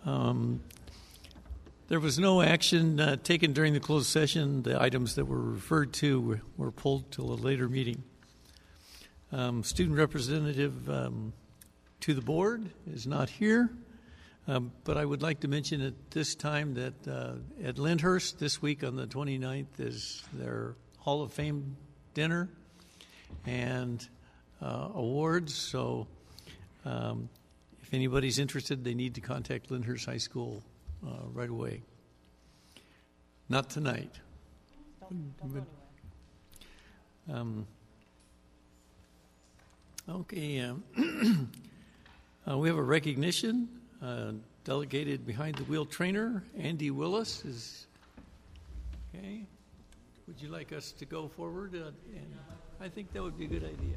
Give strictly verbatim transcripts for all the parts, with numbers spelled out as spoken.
Um, there was no action uh, taken during the closed session. The items that were referred to were, were pulled till a later meeting. Um, student representative um, to the board is not here, um, but I would like to mention at this time that uh, at Lyndhurst this week on the twenty-ninth is their Hall of Fame dinner and uh, awards. So um, if anybody's interested, they need to contact Lyndhurst High School uh, right away. Not tonight. Don't, don't go anywhere. Um, okay. Um, uh, we have a recognition. Uh, delegated behind the wheel trainer, Andy Willis, is okay. Would you like us to go forward? Uh, and I think that would be a good idea.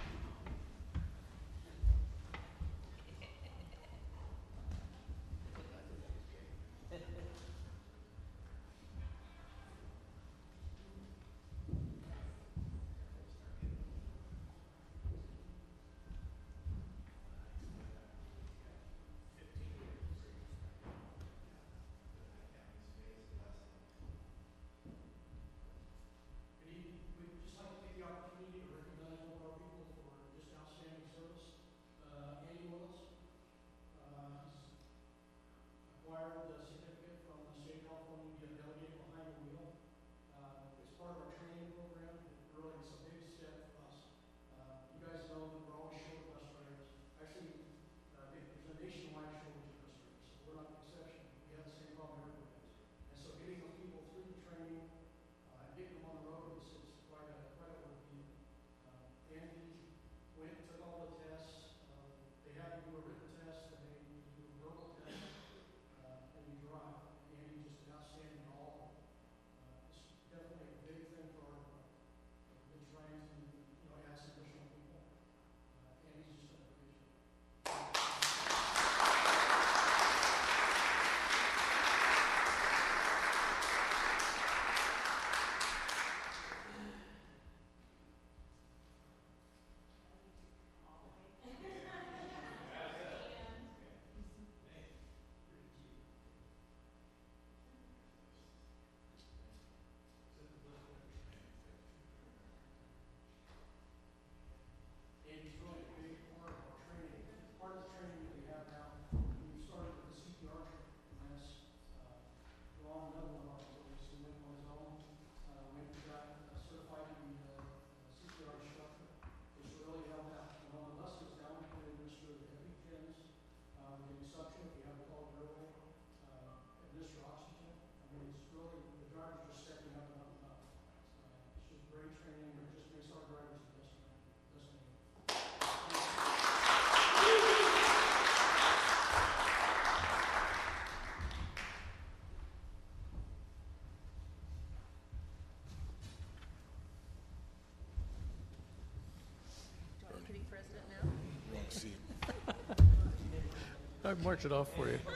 I marked it off for you.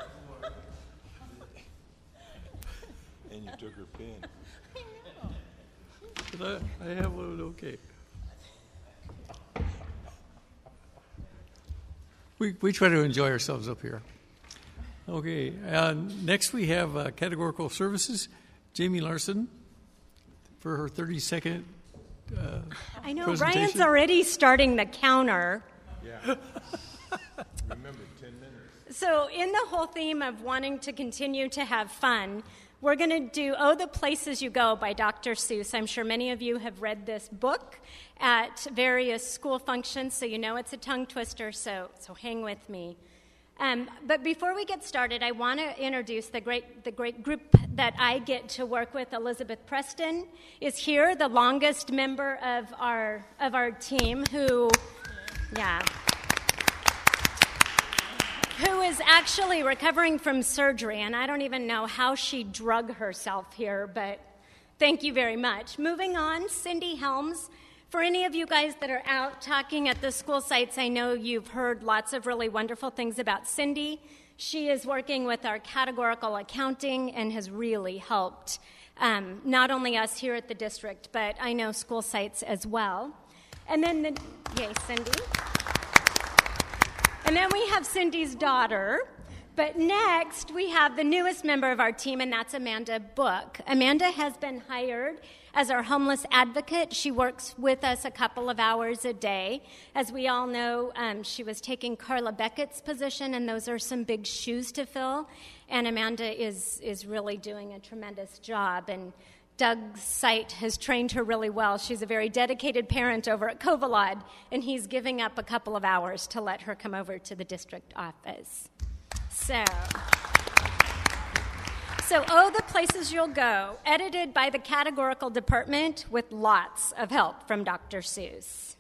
And you took her pen. But I, I have one, okay. We, we try to enjoy ourselves up here. Okay, uh, next we have uh, Categorical Services, Jamie Larson, for her thirty-second uh, I know, presentation. Ryan's already starting the counter. Yeah. Remember, ten minutes. So in the whole theme of wanting to continue to have fun, we're going to do Oh, the Places You Go by Doctor Seuss. I'm sure many of you have read this book at various school functions, so you know it's a tongue twister, so, so hang with me. Um, but before we get started, I want to introduce the great the great group that I get to work with. Elizabeth Preston is here, the longest member of our of our team, who, yeah, who is actually recovering from surgery, and I don't even know how she drug herself here, but thank you very much. Moving on, Cindy Helms. For any of you guys that are out talking at the school sites, I know you've heard lots of really wonderful things about Cindy. She is working with our categorical accounting and has really helped um, not only us here at the district, but I know school sites as well. And then, the, yay, Cindy. And then we have Cindy's daughter, But next, we have the newest member of our team, and that's Amanda Book. Amanda has been hired as our homeless advocate. She works with us a couple of hours a day. As we all know, um, she was taking Carla Beckett's position, and those are some big shoes to fill. And Amanda is, is really doing a tremendous job. And Doug Site has trained her really well. She's a very dedicated parent over at Covalod, and he's giving up a couple of hours to let her come over to the district office. So, so Oh, the Places You'll Go, edited by the categorical department with lots of help from Doctor Seuss.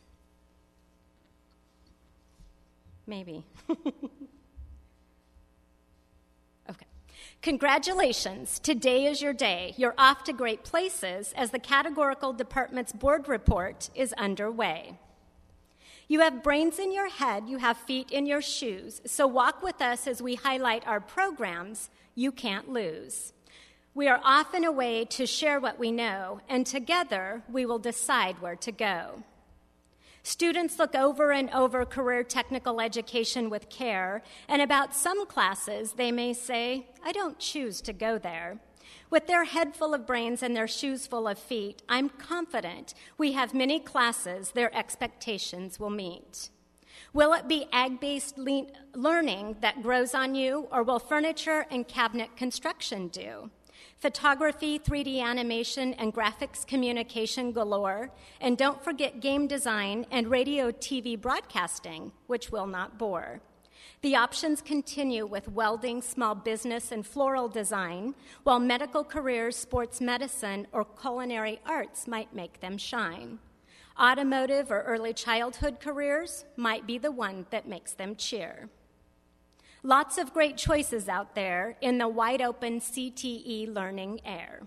Maybe. Okay. Congratulations. Today is your day. You're off to great places as the categorical department's board report is underway. You have brains in your head, you have feet in your shoes, so walk with us as we highlight our programs you can't lose. We are off and away to share what we know, and together we will decide where to go. Students look over and over career technical education with care, and about some classes they may say, I don't choose to go there. With their head full of brains and their shoes full of feet, I'm confident we have many classes their expectations will meet. Will it be ag-based le- learning that grows on you, or will furniture and cabinet construction do? Photography, three D animation, and graphics communication galore, and don't forget game design and radio T V broadcasting, which will not bore. The options continue with welding, small business, and floral design, while medical careers, sports medicine, or culinary arts might make them shine. Automotive or early childhood careers might be the one that makes them cheer. Lots of great choices out there in the wide-open C T E learning air.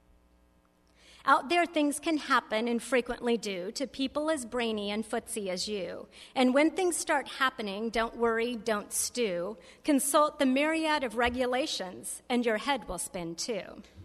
Out there, things can happen and frequently do to people as brainy and footsy as you. And when things start happening, don't worry, don't stew. Consult the myriad of regulations, and your head will spin too.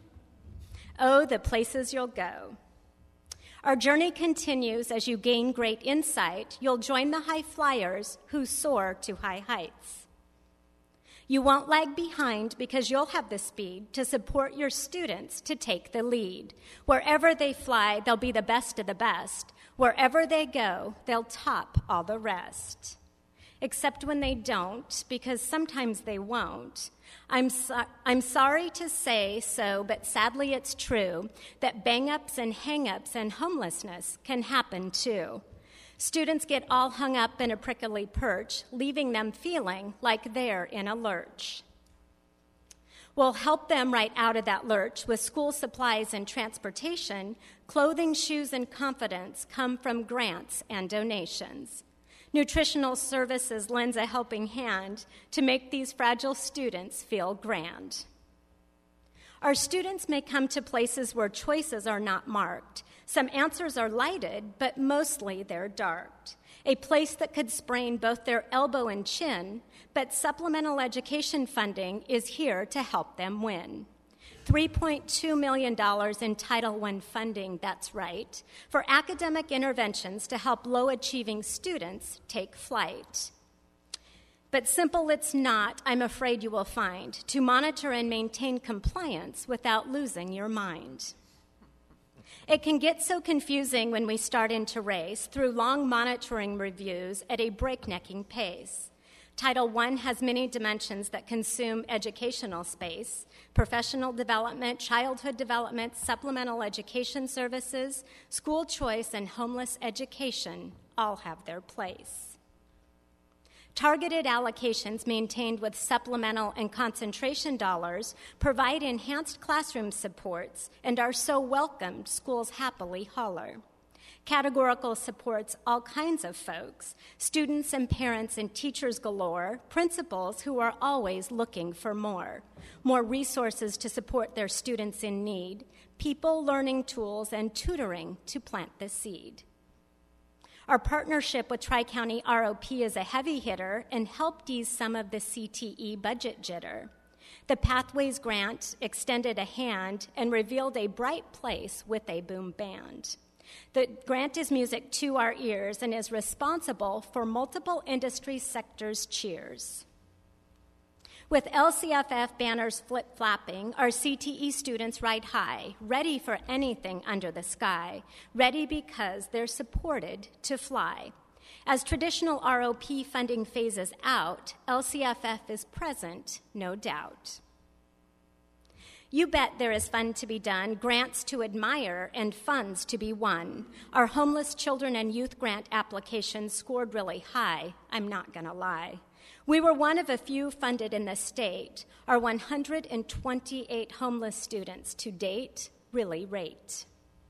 Oh, the places you'll go. Our journey continues as you gain great insight. You'll join the high flyers who soar to high heights. You won't lag behind because you'll have the speed to support your students to take the lead. Wherever they fly, they'll be the best of the best. Wherever they go, they'll top all the rest. Except when they don't, because sometimes they won't. I'm, so- I'm sorry to say so, but sadly it's true, that bang-ups and hang-ups and homelessness can happen too. Students get all hung up in a prickly perch, leaving them feeling like they're in a lurch. We'll help them right out of that lurch with school supplies and transportation. Clothing, shoes, and confidence come from grants and donations. Nutritional services lends a helping hand to make these fragile students feel grand. Our students may come to places where choices are not marked. Some answers are lighted, but mostly they're darked. A place that could sprain both their elbow and chin, but supplemental education funding is here to help them win. three point two million dollars in Title one funding, that's right, for academic interventions to help low-achieving students take flight. But simple it's not, I'm afraid you will find, to monitor and maintain compliance without losing your mind. It can get so confusing when we start into race through long monitoring reviews at a breaknecking pace. Title one has many dimensions that consume educational space: professional development, childhood development, supplemental education services, school choice, and homeless education all have their place. Targeted allocations maintained with supplemental and concentration dollars provide enhanced classroom supports and are so welcomed schools happily holler. Categorical supports all kinds of folks, students and parents and teachers galore, principals who are always looking for more, more resources to support their students in need, people, learning tools, and tutoring to plant the seed. Our partnership with Tri-County R O P is a heavy hitter and helped ease some of the C T E budget jitter. The Pathways Grant extended a hand and revealed a bright place with a boom band. The grant is music to our ears and is responsible for multiple industry sectors' cheers. With L C F F banners flip-flapping, our C T E students ride high, ready for anything under the sky, ready because they're supported to fly. As traditional R O P funding phases out, L C F F is present, no doubt. You bet there is fun to be done, grants to admire, and funds to be won. Our homeless children and youth grant applications scored really high, I'm not going to lie. We were one of a few funded in the state. Our one hundred twenty-eight homeless students to date really rate.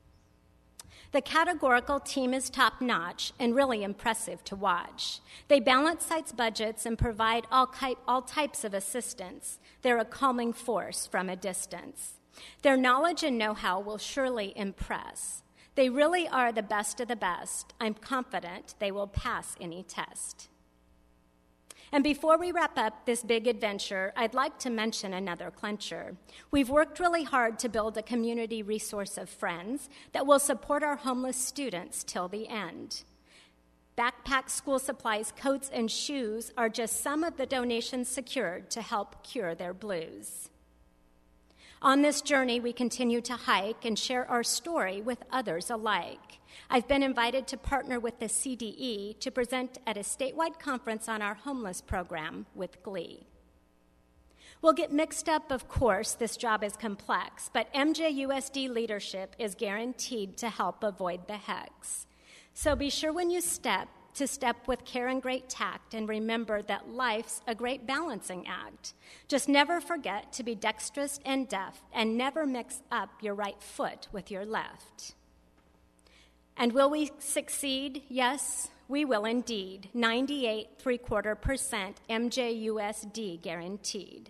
The categorical team is top-notch and really impressive to watch. They balance sites' budgets and provide all, ki- all types of assistance. They're a calming force from a distance. Their knowledge and know-how will surely impress. They really are the best of the best. I'm confident they will pass any test. And before we wrap up this big adventure, I'd like to mention another clincher. We've worked really hard to build a community resource of friends that will support our homeless students till the end. Backpacks, school supplies, coats, and shoes are just some of the donations secured to help cure their blues. On this journey, we continue to hike and share our story with others alike. I've been invited to partner with the C D E to present at a statewide conference on our homeless program with glee. We'll get mixed up, of course, this job is complex, but M J U S D leadership is guaranteed to help avoid the hex. So be sure when you step to step with care and great tact, and remember that life's a great balancing act. Just never forget to be dexterous and deft, and never mix up your right foot with your left. And will we succeed? Yes, we will indeed. ninety-eight three-quarter percent M J U S D guaranteed.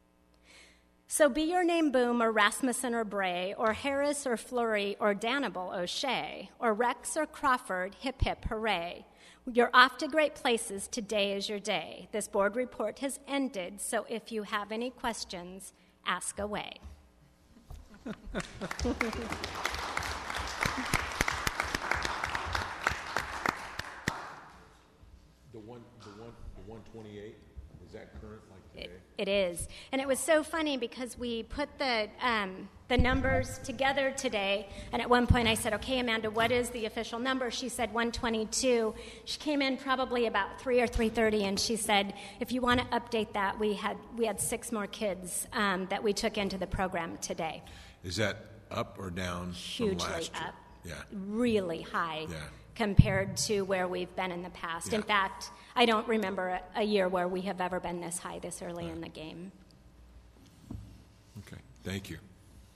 So be your name Boom or Rasmussen or Bray or Harris or Fleury or Danable O'Shea or Rex or Crawford, hip hip hooray. You're off to great places. Today is your day. This board report has ended, so if you have any questions, ask away. The one, the one, the one twenty-eight, is that current like today? It, it is, and it was so funny because we put the um, the numbers together today, and at one point I said, "Okay, Amanda, what is the official number?" She said one twenty-two. She came in probably about three or three thirty, and she said, "If you want to update that, we had we had six more kids um, that we took into the program today." Is that up or down Hugely from last year? up. Yeah. Really high. Yeah. Compared to where we've been in the past. Yeah. In fact, I don't remember a, a year where we have ever been this high this early right. in the game. Okay, thank you.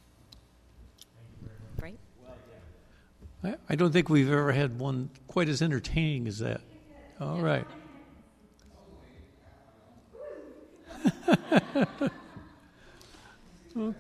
Great. I, I don't think we've ever had one quite as entertaining as that. All right. Well,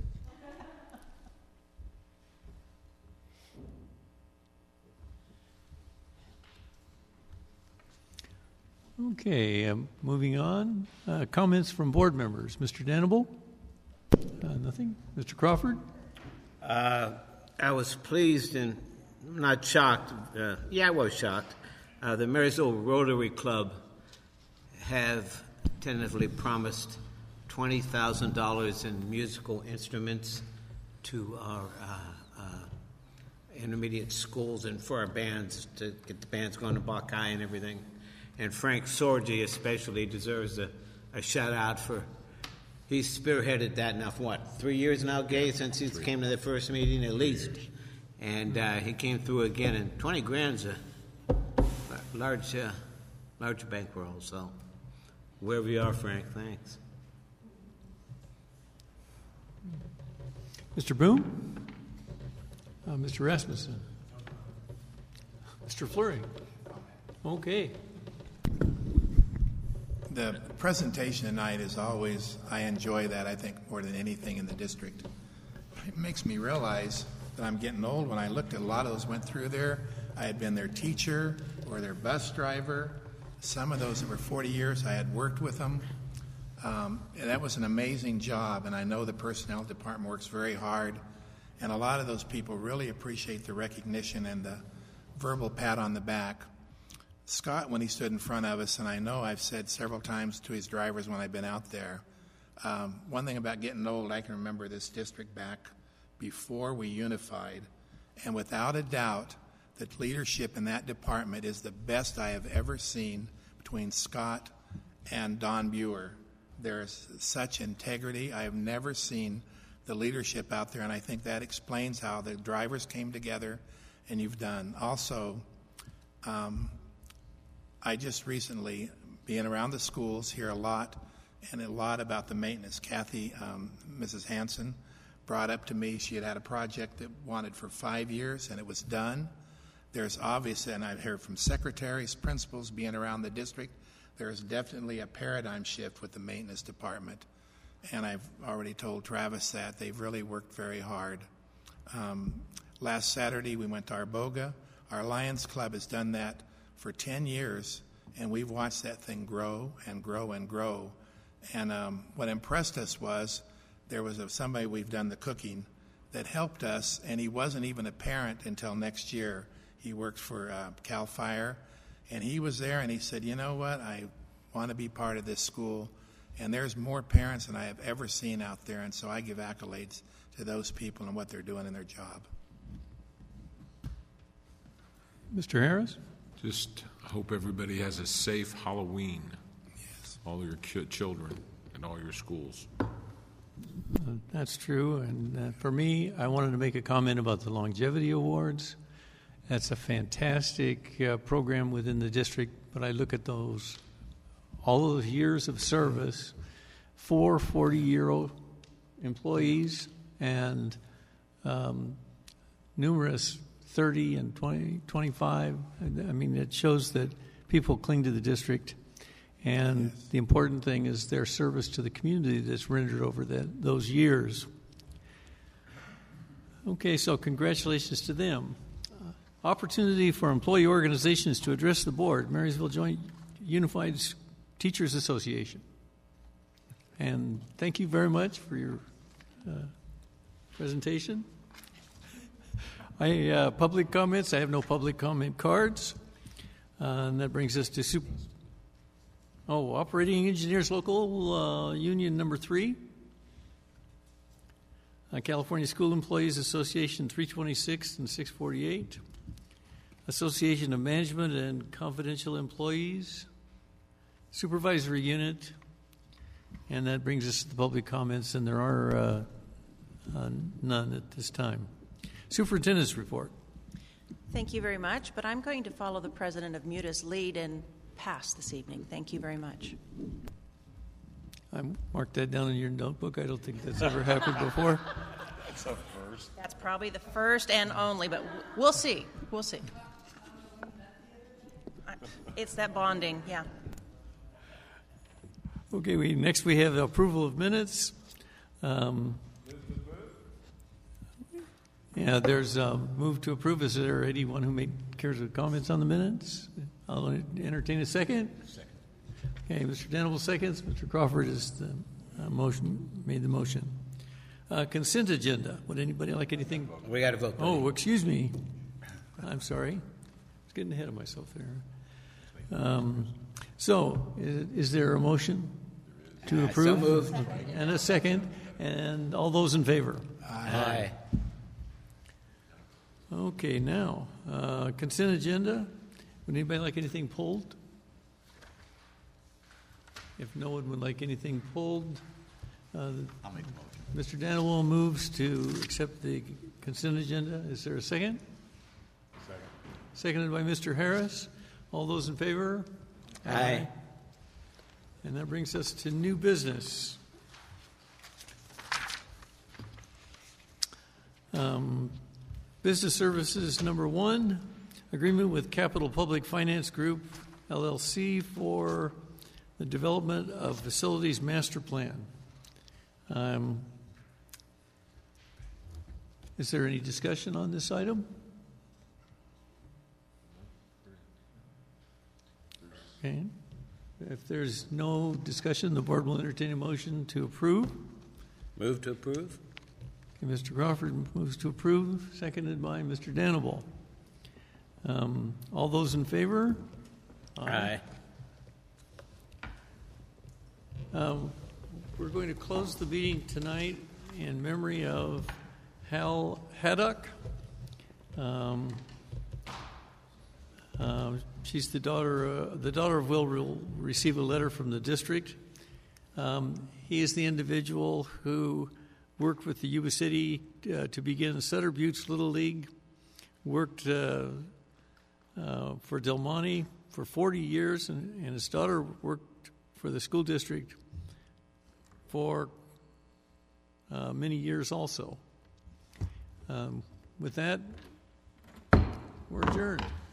okay, um, moving on. Uh, comments from board members. Mister Danable? Uh, nothing. Mister Crawford? Uh, I was pleased and not shocked. Uh, yeah, I was shocked. Uh, the Marysville Rotary Club have tentatively promised twenty thousand dollars in musical instruments to our uh, uh, intermediate schools and for our bands to get the bands going to Buckeye and everything. And Frank Sorgi especially deserves a, a shout-out for, he's spearheaded that now for what, three years now, Gay, since he came to the first meeting at least. And uh, he came through again, and twenty grand's a large, uh, large bankroll, so wherever you are, Frank, thanks. Mister Boone? Uh, Mister Rasmussen? Mister Fleury? Okay. The presentation tonight is always, I enjoy that, I think, more than anything in the district. It makes me realize that I'm getting old. When I looked at a lot of those went through there, I had been their teacher or their bus driver. Some of those that were forty years, I had worked with them. Um, and that was an amazing job, and I know the personnel department works very hard. And a lot of those people really appreciate the recognition and the verbal pat on the back. Scott, when he stood in front of us, and I know I've said several times to his drivers when I've been out there, um, one thing about getting old, I can remember this district back before we unified, and without a doubt, the leadership in that department is the best I have ever seen between Scott and Don Buer. There's such integrity. I have never seen the leadership out there, and I think that explains how the drivers came together and you've done. Also, um, I just recently, being around the schools, hear a lot and a lot about the maintenance. Kathy, um, Missus Hanson, brought up to me she had had a project that wanted for five years and it was done. There's obviously, and I've heard from secretaries, principals, being around the district, there's definitely a paradigm shift with the maintenance department. And I've already told Travis that. They've really worked very hard. Um, last Saturday we went to Arboga. Our Lions Club has done that for ten years, and we've watched that thing grow and grow and grow. And um, what impressed us was there was a, somebody we've done the cooking that helped us, and he wasn't even a parent until next year. He worked for uh, CAL FIRE, and he was there, and he said, you know what, I want to be part of this school, and there's more parents than I have ever seen out there, and so I give accolades to those people and what they're doing in their job. Mister Harris? Just hope everybody has a safe Halloween. Yes. All your ch- children and all your schools. Uh, that's true. And uh, for me, I wanted to make a comment about the Longevity Awards. That's a fantastic uh, program within the district, but I look at those, all those years of service, four forty-year-old employees and um, numerous thirty and twenty, twenty-five. I mean, it shows that people cling to the district. And yes. The important thing is their service to the community that's rendered over that, those years. Okay, so congratulations to them. Uh, opportunity for employee organizations to address the board, Marysville Joint Unified Teachers Association. And thank you very much for your uh, presentation. I, uh, public comments, I have no public comment cards. Uh, and that brings us to super. Oh, Operating Engineers Local uh, Union number three. Uh, California School Employees Association three twenty-six and six forty-eight. Association of Management and Confidential Employees. Supervisory Unit. And that brings us to the public comments, and there are uh, uh, none at this time. Superintendent's report. Thank you very much, but I'm going to follow the president of MUTA's lead and pass this evening. Thank you very much. I marked that down in your notebook. I don't think that's ever happened before. That's a first. That's probably the first and only, but we'll see. We'll see. It's that bonding, yeah. Okay, we, next we have the approval of minutes. Um, yeah, there's a move to approve. Is there anyone who made cares of comments on the minutes? I'll entertain a second. Second. Okay, Mister Danable seconds. Mister Crawford has the uh, motion, made the motion. Uh, consent agenda. Would anybody like anything? We got to vote. Oh, excuse me. I'm sorry. I was getting ahead of myself there. Um, so, is, is there a motion to Uh, approve? so moved. And a second. And all those in favor? Aye. Okay, now, uh, consent agenda. Would anybody like anything pulled? If no one would like anything pulled, uh, I'll make the motion. Mister Danawal moves to accept the consent agenda. Is there a second? Second. Seconded by Mister Harris. All those in favor? Aye. And that brings us to new business. Um, business services number one, agreement with Capital Public Finance Group, L L C, for the development of facilities master plan. Um, is there any discussion on this item? Okay. If there's no discussion, the board will entertain a motion to approve. Move to approve. Okay, Mister Crawford moves to approve, seconded by Mister Danable. Um, all those in favor? Aye. Um, we're going to close the meeting tonight in memory of Hal Haddock. Um, uh, she's the daughter. Uh, the daughter of Will will receive a letter from the district. Um, he is the individual who worked with the Yuba City uh, to begin Sutter Buttes Little League. Worked uh, uh, for Del Monte for forty years, and, and his daughter worked for the school district for uh, many years also. Um, with that, we're adjourned.